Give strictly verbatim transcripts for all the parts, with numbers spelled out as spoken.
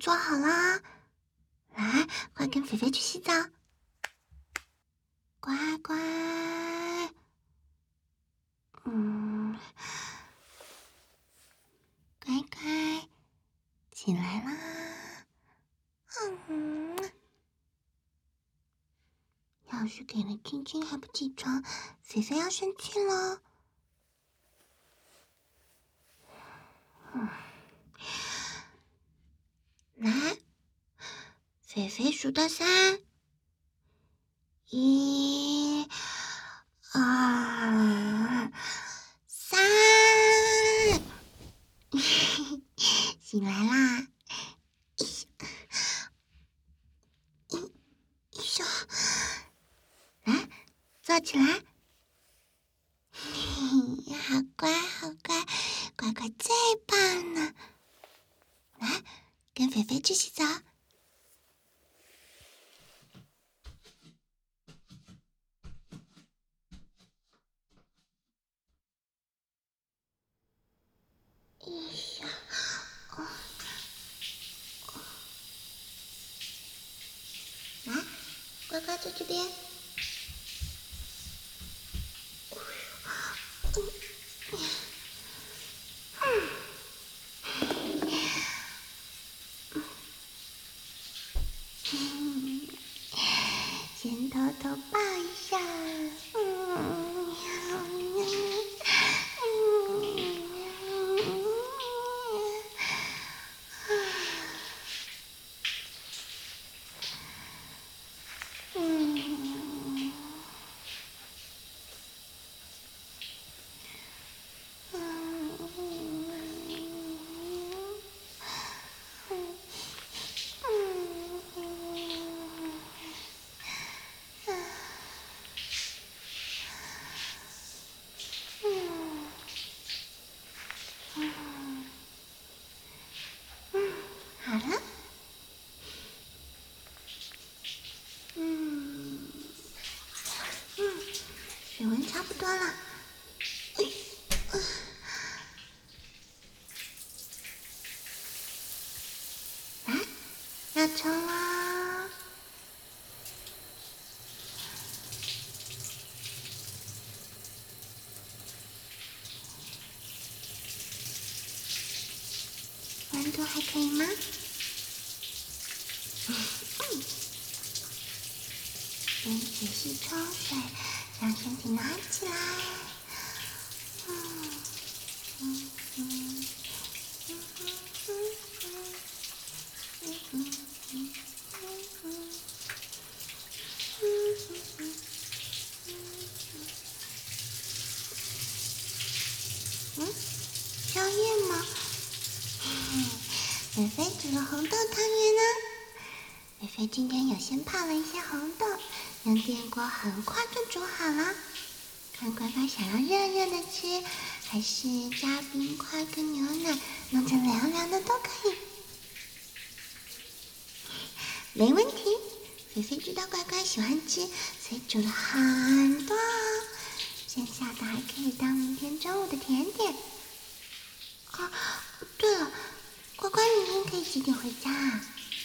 做好啦，来，快跟菲菲去洗澡。乖乖，嗯，乖乖，起来啦。嗯，要是给了亲亲还不起床，菲菲要生气了。嗯，来，菲菲数到三，一、二、三，醒来啦！一手，来，坐起来。好乖，好乖，乖乖最棒了。来，跟菲菲去洗澡。一下，哦，来，乖乖在这边。嗯，先偷偷抱一下。嗯，嗯，好了，嗯嗯，水温差不多了。来，要冲啦！温度还可以吗？嗯，先仔细冲水，让身体暖起来。嗯嗯嗯嗯嗯嗯嗯嗯嗯，宵夜吗？菲菲煮了红豆汤圆呢。菲菲今天有先泡了一些红豆，用电锅很快就煮好了。看乖乖想要热热的吃，还是加冰块跟牛奶弄成凉凉的都可以。没问题，菲菲知道乖乖喜欢吃，所以煮了很多，剩下的还可以当明天中午的甜点。啊，对了，乖乖明天可以几点回家啊？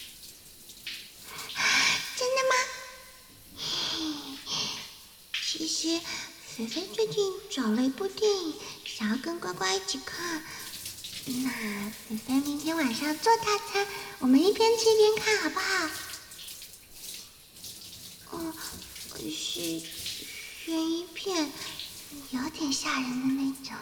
真的吗？其实菲菲最近找了一部电影，想要跟乖乖一起看。那菲菲明天晚上做大餐，我们一边吃一边看好不好？哦，是悬疑片，有点吓人的那种。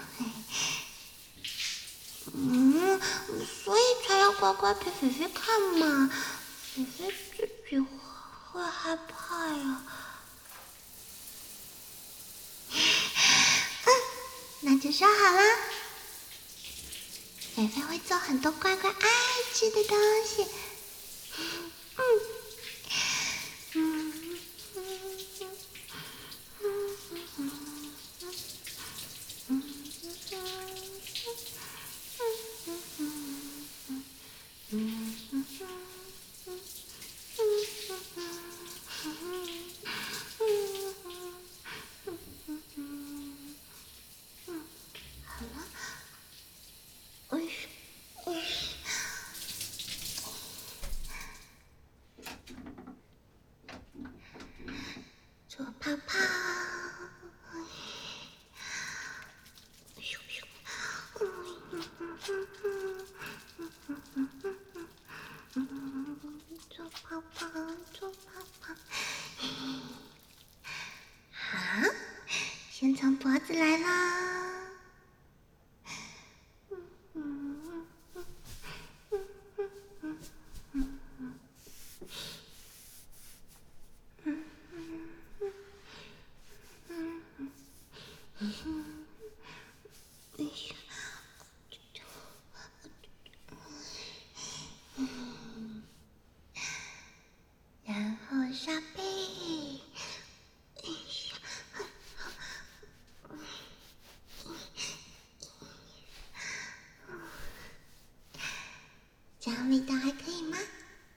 嗯，所以才要乖乖陪菲菲看嘛。菲菲自己会害怕呀。嗯，那就说好啦。菲菲会做很多乖乖爱吃的东西。嗯嗯嗯嗯嗯嗯好了，哎，哎， 泡泡。做泡泡，做泡泡。好，先从脖子来啦。然后刷背，这样味道还可以吗？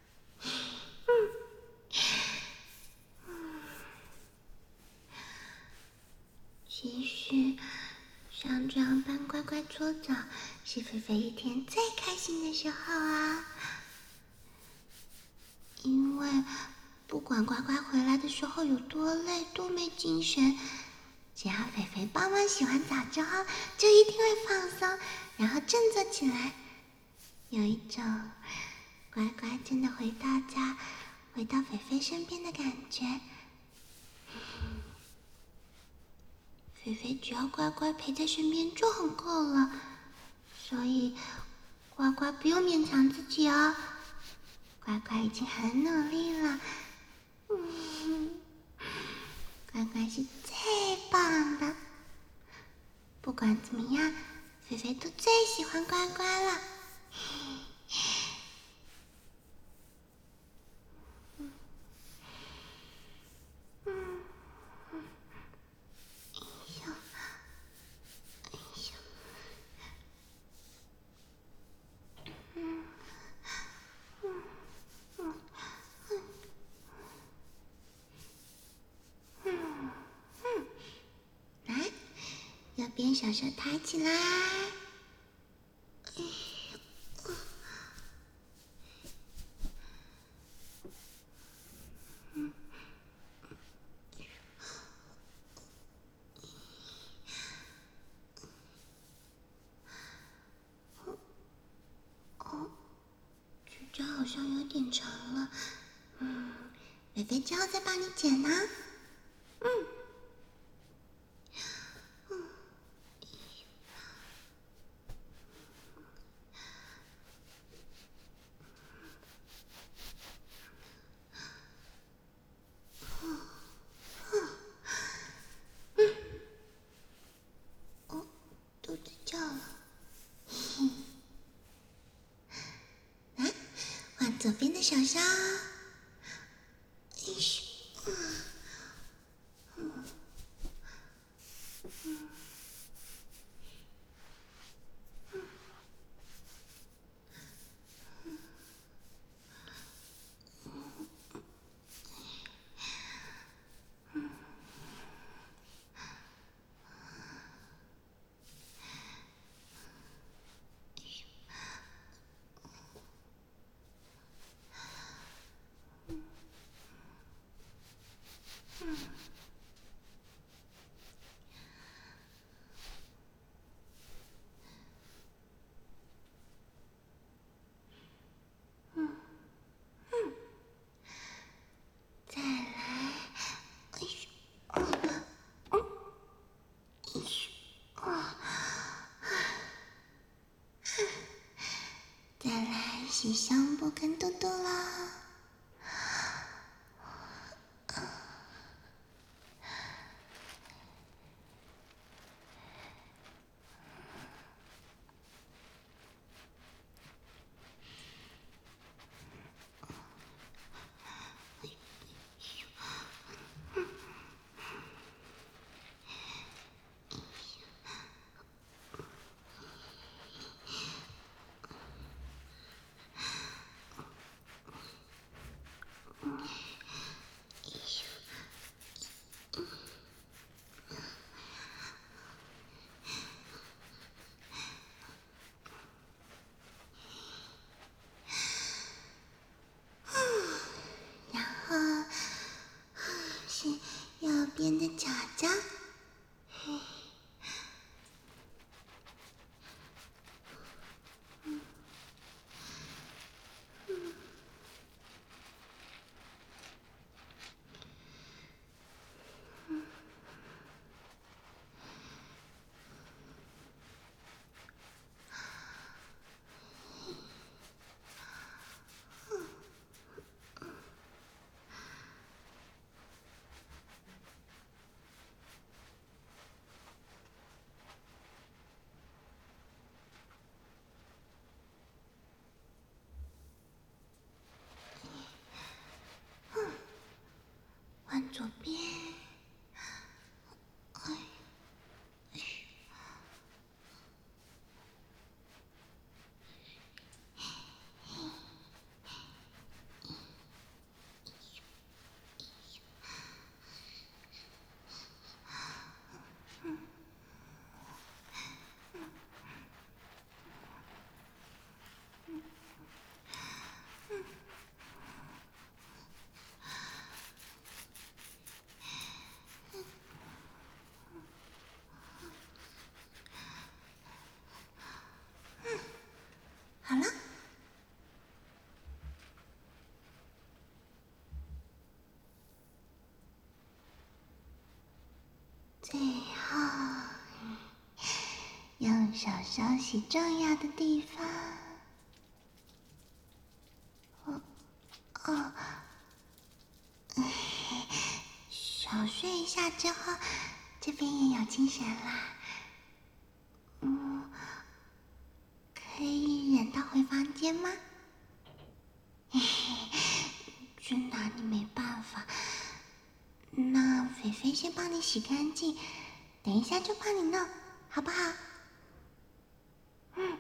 其实像这样帮乖乖搓澡，是菲菲一天最开心的时候啊！因为不管乖乖回来的时候有多累、多没精神，只要菲菲帮忙洗完澡之后，就一定会放松，然后振作起来，有一种乖乖真的回到家、回到菲菲身边的感觉。菲菲只要乖乖陪在身边就很够了，所以乖乖不用勉强自己哦。乖乖已经很努力了，嗯，乖乖是最棒的。不管怎么样，菲菲都最喜欢乖乖了。嗯嗯嗯，哎呦，哎呦，嗯嗯嗯嗯嗯嗯，来，右边小手抬起来。哦，指甲好像有点长了，嗯，菲菲之后再帮你剪呢。嗯，嗯，嗯，哦，肚子叫了。来，换左边的手手。哎咻，嗯，嗯，嗯，嗯， 左边，哎，好了。最后，用手手洗重要的地方。哦哦，小睡一下之后，这边也有精神啦。嗯，可以忍到回房间吗？嘿嘿，真拿你没办法。那菲菲先帮你洗干净，等一下就帮你弄，好不好？嗯。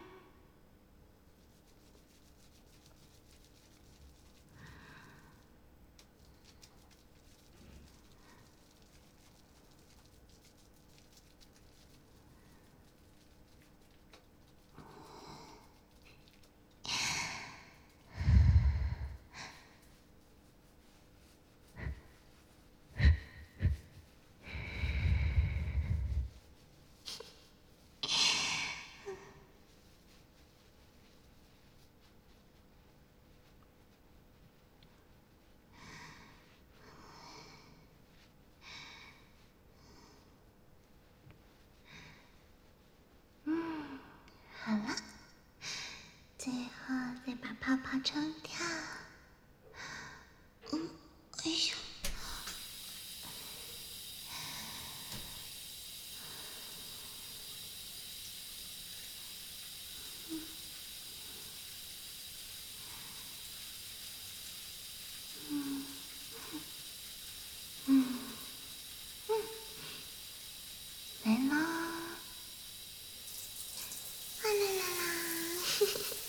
嗯，好了，最后再把泡泡冲掉。嗯，哎呦，嗯嗯嗯，来喽！啊啦啦啦！嘿嘿嘿。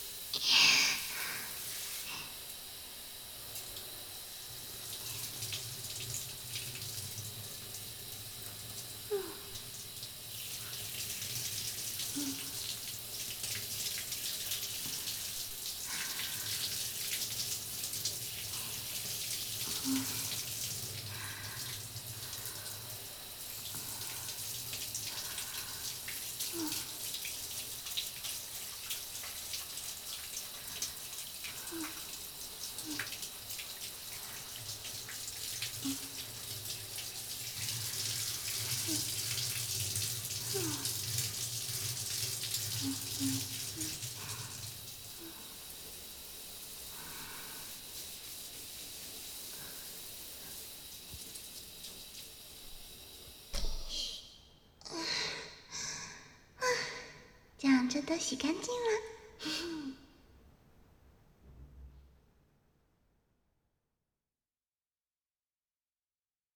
这样就都洗干净了。